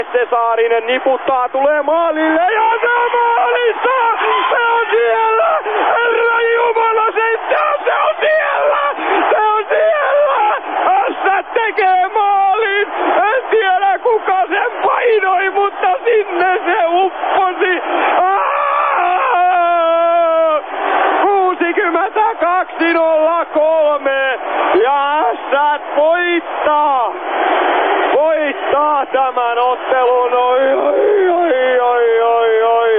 Saarinen niputtaa, tulee maalille ja se on maalissa! Se on siellä! Herra Jumala, se on siellä! Se on siellä! Ässät tekee maalin! En tiedä kuka sen painoi, mutta sinne se upposi! 62-03 ja Ässät voittaa tämän ottelun. Oi.